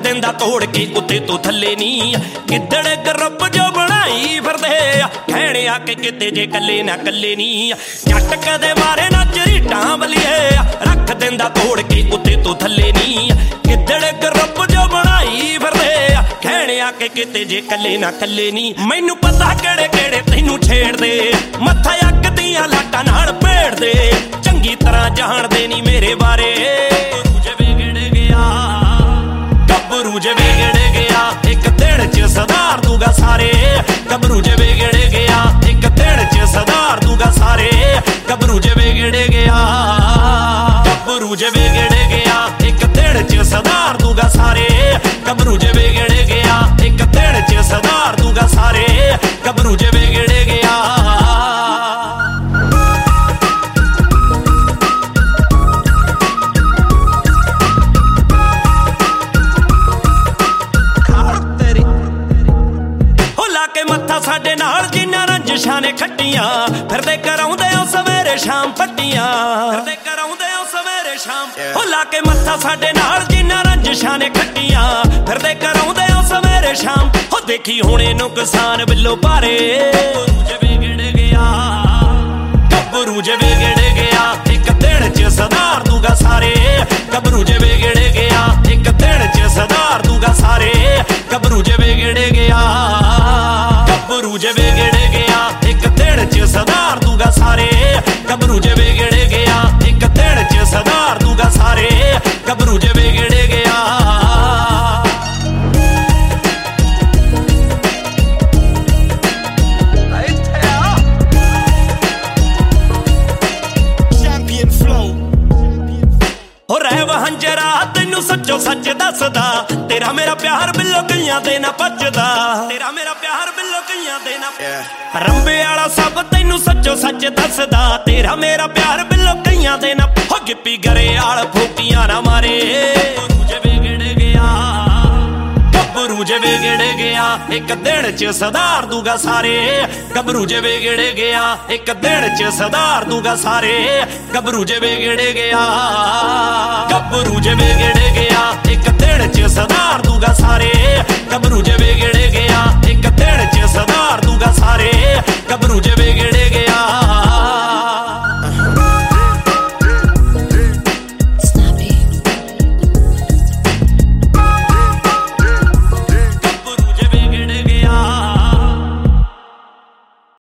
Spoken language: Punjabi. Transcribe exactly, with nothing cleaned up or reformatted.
ਦਿੰਦਾ ਤੋੜ ਕੇ ਉੱਤੇ ਤੋਂ ਥੱਲੇ ਨੀ। ਗਿੱਦੜ ਗਰੁੱਪ ਜੋ ਬਣਾਈ ਫਿਰਦੇ ਆ ਕਹਿਣੇ ਆ ਕਿ ਕਿਤੇ ਜੇ ਕੱਲੇ ਨਾ ਕੱਲੇ ਨੀ। ਜੱਟ ਕਦੇ ਮਾਰੇ ਨਾ ਝਰੀਟਾਂ ਬਲੀਏ ਰੱਖ ਦਿੰਦਾ ਤੋੜ ਕੇ ਉੱਤੇ ਤੋਂ ਥੱਲੇ ਨੀ। ਗਿੱਦੜ ਗਰੁੱਪ ਜੋ ਬਣਾਈ ਫਿਰਦੇ ਆ ਕਹਿਣੇ ਆ ਕਿ ਕਿਤੇ ਜੇ ਕੱਲੇ ਨਾ ਕੱਲੇ ਨੀ। ਮੈਨੂੰ ਪਤਾ ਕਿਹੜੇ ਕਿਹੜੇ ਤੈਨੂੰ ਛੇੜਦੇ ਮੱਥਾ ਅੱਗ ਦੀਆਂ ਲਾਟਾਂ ਨਾਲ ਭੇੜਦੇ ਚੰਗੀ ਤਰ੍ਹਾਂ ਜਾਣਦੇ ਨੀ ਮੇਰੇ ਬਾਰੇ। ਗੱਭਰੂ ਜੇ ਵਿਗੜ ਗਿਆ ਇੱਕ ਦਿਨ ਚ ਸੁਧਾਰ ਦੂਗਾ ਸਾਰੇ। ਗੱਭਰੂ ਜੇ ਵਿਗੜ ਗਿਆ ਇੱਕ ਦਿਨ ਚ ਸੁਧਾਰ ਦੂਗਾ ਸਾਰੇ। ਗੱਭਰੂ ਜੇ ਵਿਗੜ ਗਿਆ ਗੱਭਰੂ ਜੇ ਵਿਗੜ ਗਿਆ ਇੱਕ ਦਿਨ ਚ ਸੁਧਾਰ ਦੂਗਾ ਸਾਰੇ। ਗੱਭਰੂ ਜੇ ਵਿਗੜ ਗਿਆ ਇੱਕ ਦਿਨ ਚ ਸੁਧਾਰ ਦੂਗਾ ਸਾਰੇ। ਗੱਭਰੂ ਜੇ ਵਿਗੜ ਗਿਆ। ਮੱਥਾ ਸਾਡੇ ਨਾਲ ਜਿੰਨਾ ਰੰਜਿਸ਼ਾਂ ਨੇ ਖੱਟੀਆਂ ਫਿਰਦੇ ਕਰਾਉਂਦੇ ਹੋ ਸਵੇਰੇ ਸ਼ਾਮ ਪੱਟੀਆਂ। ਫਿਰਦੇ ਕਰਾਉਂਦੇ ਹੋ ਸਵੇਰੇ ਸ਼ਾਮ ਹੋ ਲਾ ਕੇ ਮੱਥਾ ਸਾਡੇ ਨਾਲ ਜਿੰਨਾ ਰੰਜਿਸ਼ਾਂ ਨੇ ਖੱਟੀਆਂ ਫਿਰਦੇ ਕਰਾਉਂਦੇ ਹੋ ਸਵੇਰੇ ਸ਼ਾਮ। ਹੋ ਦੇਖੀ ਹੁਣੇ ਨੁਕਸਾਨ ਬਿੱਲੋ ਭਾਰੇ। ਗੱਭਰੂ ਜੇ ਵਿਗੜ ਗਿਆ ਇੱਕ ਦਿਨ ਚ ਸੁਧਾਰ ਦੂਗਾ ਸਾਰੇ। ਗੱਭਰੂ ਜੇ ਵਿਗੜ ਗਿਆ ਇੱਕ ਦਿਨ ਚ ਸੁਧਾਰ ਦੂਗਾ ਸਾਰੇ। ਗੱਭਰੂ ਜੇ ਵਿਗੜ ਗਿਆ ਗੱਭਰੂ ਜੇ ਵਿਗੜ ਗਿਆ ਇੱਕ ਦਿਨ ਚ ਸੁਧਾਰ ਦੂਗਾ ਸਾਰੇ। ਗੱਭਰੂ ਜੇ ਵਿਗੜ ਗਿਆ ਇੱਕ ਦਿਨ ਚ ਸੁਧਾਰ ਦੂਗਾ ਸਾਰੇ। ਗੱਭਰੂ ਜੇ ਵਿਗੜ ਗਿਆ। ਹੋ ਰਹਿ ਵਹੰਜਰਾ ਤੈਨੂੰ ਸੱਚੋ ਸੱਚ ਦੱਸਦਾ ਤੇਰਾ ਮੇਰਾ ਪਿਆਰ ਬਿੱਲੋ ਕਈਆਂ ਦੇ ਨਾ ਪੱਜਦਾ। ਤੇਰਾ ਮੇਰਾ ਪਿਆਰ ਬਿੱਲੋ ਕਈਆਂ ਦੇ ਨਾ ਰੰਬੇ ਵਾਲਾ ਸਭ ਤੈਨੂੰ ਸੱਚੋ ਸੱਚ ਦੱਸਦਾ ਤੇਰਾ ਮੇਰਾ ਪਿਆਰ ਬਿੱਲੋ ਕਈਆਂ ਦੇ ਨਾ। ਹੋ ਗਿੱਪੀ ਗਰੇਵਾਲ ਫੋਕੀਆਂ ਨਾ ਮਾਰੇ। ਗੱਭਰੂ ਜੇ ਵਿਗੜ ਗਿਆ ਇੱਕ ਦਿਨ ਚ ਸੁਧਾਰ ਦੂਗਾ ਸਾਰੇ। ਗੱਭਰੂ ਜੇ ਵਿਗੜ ਗਿਆ ਇੱਕ ਦਿਨ ਚ ਸੁਧਾਰ ਦੂਗਾ ਸਾਰੇ। ਗੱਭਰੂ ਜੇ ਵਿਗੜ ਗਿਆ ਗੱਭਰੂ ਜੇ ਵਿਗੜ ਗਿਆ ਇੱਕ ਦਿਨ ਚ ਸੁਧਾਰ ਦੂਗਾ ਸਾਰੇ। ਗੱਭਰੂ ਜੇ ਵਿਗੜ ਗਿਆ ਇੱਕ ਦਿਨ ਚ ਸੁਧਾਰ ਦੂਗਾ ਸਾਰੇ। ਗੱਭਰੂ ਜੇ ਵਿਗੜ